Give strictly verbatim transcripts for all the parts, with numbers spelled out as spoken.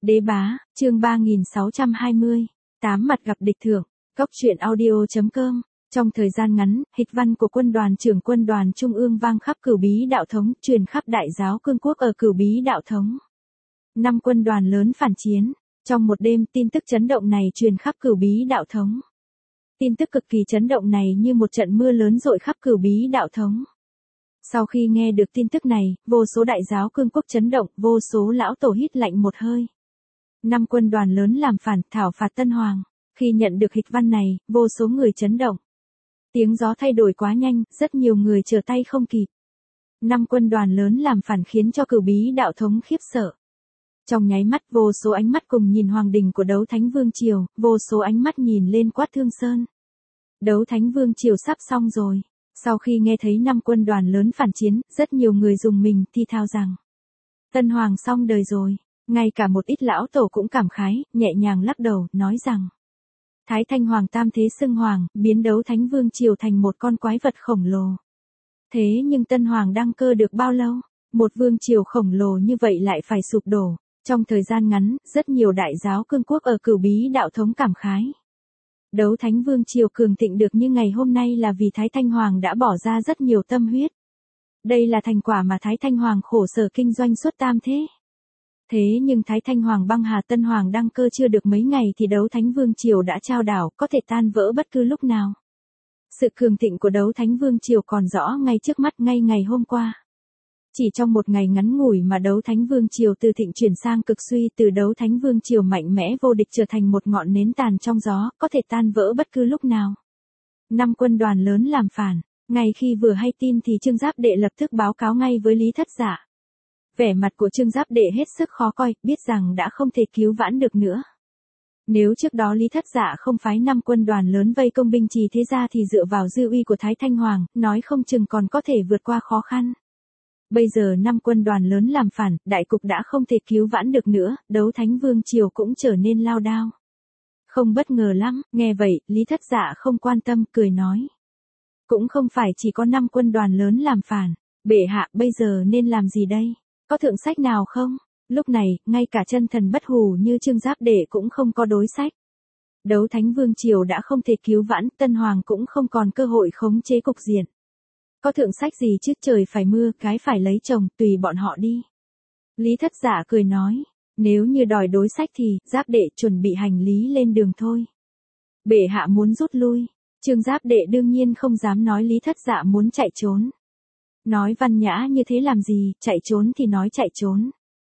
Đế bá, chương ba nghìn sáu trăm hai mươi, tám mặt gặp địch thượng, Cốc truyện audio.com. Trong thời gian ngắn, hịch văn của quân đoàn trưởng quân đoàn Trung ương vang khắp Cửu Bí Đạo Thống, truyền khắp Đại Giáo Cương Quốc ở Cửu Bí Đạo Thống. Năm quân đoàn lớn phản chiến. Trong một đêm, tin tức chấn động này truyền khắp Cửu Bí Đạo Thống. Tin tức cực kỳ chấn động này như một trận mưa lớn dội khắp Cửu Bí Đạo Thống. Sau khi nghe được tin tức này, vô số Đại Giáo Cương Quốc chấn động, vô số lão tổ hít lạnh một hơi. Năm quân đoàn lớn làm phản, thảo phạt Tân Hoàng. Khi nhận được hịch văn này, vô số người chấn động. Tiếng gió thay đổi quá nhanh, rất nhiều người trở tay không kịp. Năm quân đoàn lớn làm phản khiến cho Cửu Bí Đạo Thống khiếp sợ. Trong nháy mắt, vô số ánh mắt cùng nhìn hoàng đình của Đấu Thánh Vương Triều, vô số ánh mắt nhìn lên Quát Thương Sơn. Đấu Thánh Vương Triều sắp xong rồi. Sau khi nghe thấy năm quân đoàn lớn phản chiến, rất nhiều người dùng mình thi thao rằng Tân Hoàng xong đời rồi. Ngay cả một ít lão tổ cũng cảm khái, nhẹ nhàng lắc đầu, nói rằng Thái Thanh Hoàng tam thế xưng hoàng, biến Đấu Thánh Vương Triều thành một con quái vật khổng lồ. Thế nhưng Tân Hoàng đăng cơ được bao lâu? Một vương triều khổng lồ như vậy lại phải sụp đổ. Trong thời gian ngắn, rất nhiều đại giáo cương quốc ở Cửu Bí Đạo Thống cảm khái. Đấu Thánh Vương Triều cường thịnh được như ngày hôm nay là vì Thái Thanh Hoàng đã bỏ ra rất nhiều tâm huyết. Đây là thành quả mà Thái Thanh Hoàng khổ sở kinh doanh suốt tam thế. Thế nhưng Thái Thanh Hoàng băng hà Tân Hoàng đăng cơ chưa được mấy ngày thì Đấu Thánh Vương Triều đã trao đảo, có thể tan vỡ bất cứ lúc nào. Sự cường thịnh của Đấu Thánh Vương Triều còn rõ ngay trước mắt ngay ngày hôm qua. Chỉ trong một ngày ngắn ngủi mà Đấu Thánh Vương Triều từ thịnh chuyển sang cực suy, từ Đấu Thánh Vương Triều mạnh mẽ vô địch trở thành một ngọn nến tàn trong gió, có thể tan vỡ bất cứ lúc nào. Năm quân đoàn lớn làm phản, ngay khi vừa hay tin thì Trương Giáp Đệ lập tức báo cáo ngay với Lý Thất Dạ. Vẻ mặt của Trương Giáp Đệ hết sức khó coi, biết rằng đã không thể cứu vãn được nữa. Nếu trước đó Lý Thất Dạ không phái năm quân đoàn lớn vây công binh trì thế gia thì dựa vào dư uy của Thái Thanh Hoàng, nói không chừng còn có thể vượt qua khó khăn. Bây giờ năm quân đoàn lớn làm phản, đại cục đã không thể cứu vãn được nữa, Đấu Thánh Vương Triều cũng trở nên lao đao. Không bất ngờ lắm, nghe vậy, Lý Thất Dạ không quan tâm, cười nói. Cũng không phải chỉ có năm quân đoàn lớn làm phản, bệ hạ bây giờ nên làm gì đây? Có thượng sách nào không? Lúc này, ngay cả chân thần bất hủ như Trương Giáp Đệ cũng không có đối sách. Đấu Thánh Vương Triều đã không thể cứu vãn, Tân Hoàng cũng không còn cơ hội khống chế cục diện. Có thượng sách gì chứ, trời phải mưa, cái phải lấy chồng, tùy bọn họ đi. Lý Thất Dạ cười nói, nếu như đòi đối sách thì, Giáp Đệ chuẩn bị hành lý lên đường thôi. Bệ hạ muốn rút lui, Trương Giáp Đệ đương nhiên không dám nói Lý Thất Dạ muốn chạy trốn. Nói văn nhã như thế làm gì, chạy trốn thì nói chạy trốn.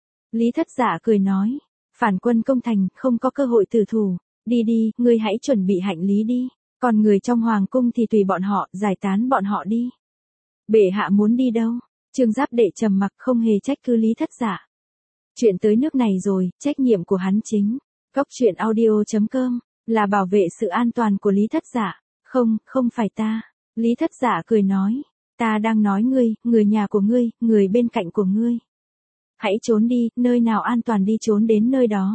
Lý Thất Dạ cười nói, phản quân công thành, không có cơ hội tử thủ, đi đi, ngươi hãy chuẩn bị hành lý đi, còn người trong hoàng cung thì tùy bọn họ, giải tán bọn họ đi. Bệ hạ muốn đi đâu? Trương Giáp Đệ trầm mặc không hề trách cứ Lý Thất Dạ. Chuyện tới nước này rồi, trách nhiệm của hắn chính, Cốc truyện audio.com, là bảo vệ sự an toàn của Lý Thất Dạ. Không, không phải ta. Lý Thất Dạ cười nói, ta đang nói ngươi, người nhà của ngươi, người bên cạnh của ngươi. Hãy trốn đi, nơi nào an toàn đi trốn đến nơi đó.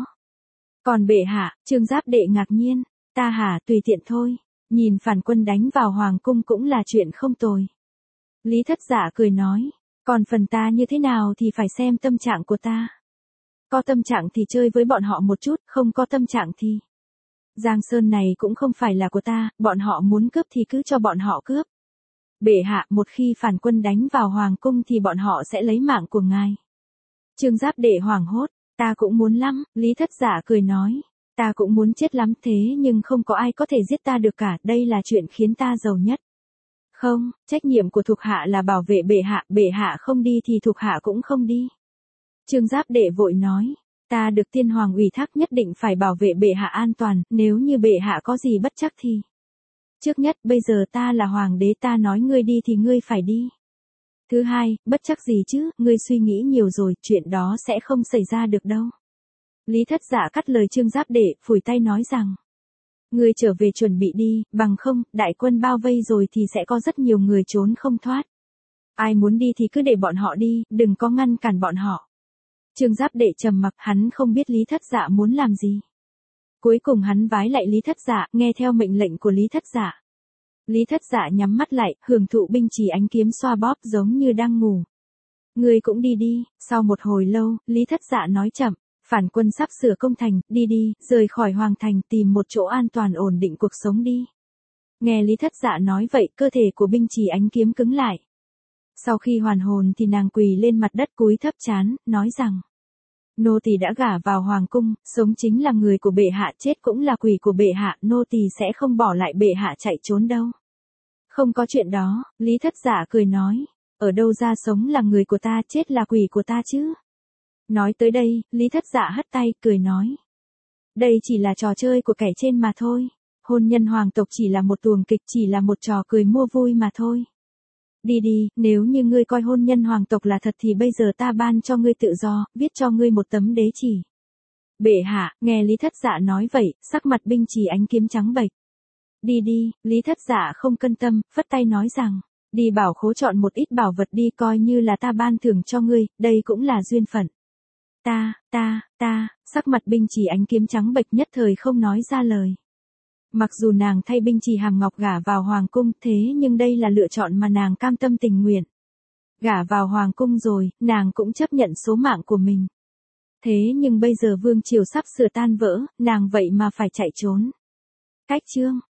Còn bệ hạ, Trương Giáp Đệ ngạc nhiên, ta hả, tùy tiện thôi, nhìn phản quân đánh vào hoàng cung cũng là chuyện không tồi. Lý Thất Dạ cười nói, còn phần ta như thế nào thì phải xem tâm trạng của ta. Có tâm trạng thì chơi với bọn họ một chút, không có tâm trạng thì. Giang Sơn này cũng không phải là của ta, bọn họ muốn cướp thì cứ cho bọn họ cướp. Bệ hạ, một khi phản quân đánh vào hoàng cung thì bọn họ sẽ lấy mạng của ngài. Trương Giáp Đệ hoảng hốt, ta cũng muốn lắm, Lý Thất Dạ cười nói, ta cũng muốn chết lắm thế nhưng không có ai có thể giết ta được cả, đây là chuyện khiến ta giàu nhất. Không, trách nhiệm của thuộc hạ là bảo vệ bệ hạ, bệ hạ không đi thì thuộc hạ cũng không đi. Trương Giáp Đệ vội nói, ta được tiên hoàng ủy thác nhất định phải bảo vệ bệ hạ an toàn, nếu như bệ hạ có gì bất trắc thì. Trước nhất, bây giờ ta là hoàng đế, ta nói ngươi đi thì ngươi phải đi. Thứ hai, bất trắc gì chứ, ngươi suy nghĩ nhiều rồi, chuyện đó sẽ không xảy ra được đâu. Lý Thất Dạ cắt lời Trương Giáp Đệ, phủi tay nói rằng. Ngươi trở về chuẩn bị đi, bằng không, đại quân bao vây rồi thì sẽ có rất nhiều người trốn không thoát. Ai muốn đi thì cứ để bọn họ đi, đừng có ngăn cản bọn họ. Trương Giáp Đệ trầm mặc, hắn không biết Lý Thất Dạ muốn làm gì. Cuối cùng hắn vái lại Lý Thất Dạ, nghe theo mệnh lệnh của Lý Thất Dạ. Lý Thất Dạ nhắm mắt lại, hưởng thụ binh chỉ ánh kiếm xoa bóp giống như đang ngủ. Ngươi cũng đi đi, sau một hồi lâu, Lý Thất Dạ nói chậm, Phản quân sắp sửa công thành, đi đi, rời khỏi hoàng thành tìm một chỗ an toàn ổn định cuộc sống đi. Nghe Lý Thất Dạ nói vậy, cơ thể của binh trì ánh kiếm cứng lại. Sau khi hoàn hồn thì nàng quỳ lên mặt đất cúi thấp trán, nói rằng: nô tỳ đã gả vào hoàng cung, sống chính là người của bệ hạ, chết cũng là quỷ của bệ hạ, nô tỳ sẽ không bỏ lại bệ hạ chạy trốn đâu. Không có chuyện đó, Lý Thất Dạ cười nói, ở đâu ra sống là người của ta, chết là quỷ của ta chứ. Nói tới đây, Lý Thất Dạ hất tay, cười nói, đây chỉ là trò chơi của kẻ trên mà thôi. Hôn nhân hoàng tộc chỉ là một tuồng kịch, chỉ là một trò cười mua vui mà thôi. Đi đi, nếu như ngươi coi hôn nhân hoàng tộc là thật thì bây giờ ta ban cho ngươi tự do, viết cho ngươi một tấm đế chỉ. Bệ hạ, nghe Lý Thất Dạ nói vậy, sắc mặt binh trì ánh kiếm trắng bệch. Đi đi, Lý Thất Dạ không cân tâm, phất tay nói rằng, đi bảo khố chọn một ít bảo vật đi, coi như là ta ban thưởng cho ngươi, đây cũng là duyên phận. Ta, ta, ta, sắc mặt binh trì ánh kiếm trắng bệch nhất thời không nói ra lời. Mặc dù nàng thay binh trì hàm ngọc gả vào hoàng cung, thế nhưng đây là lựa chọn mà nàng cam tâm tình nguyện. Gả vào hoàng cung rồi, nàng cũng chấp nhận số mạng của mình. Thế nhưng bây giờ vương triều sắp sửa tan vỡ, nàng vậy mà phải chạy trốn. Cách chương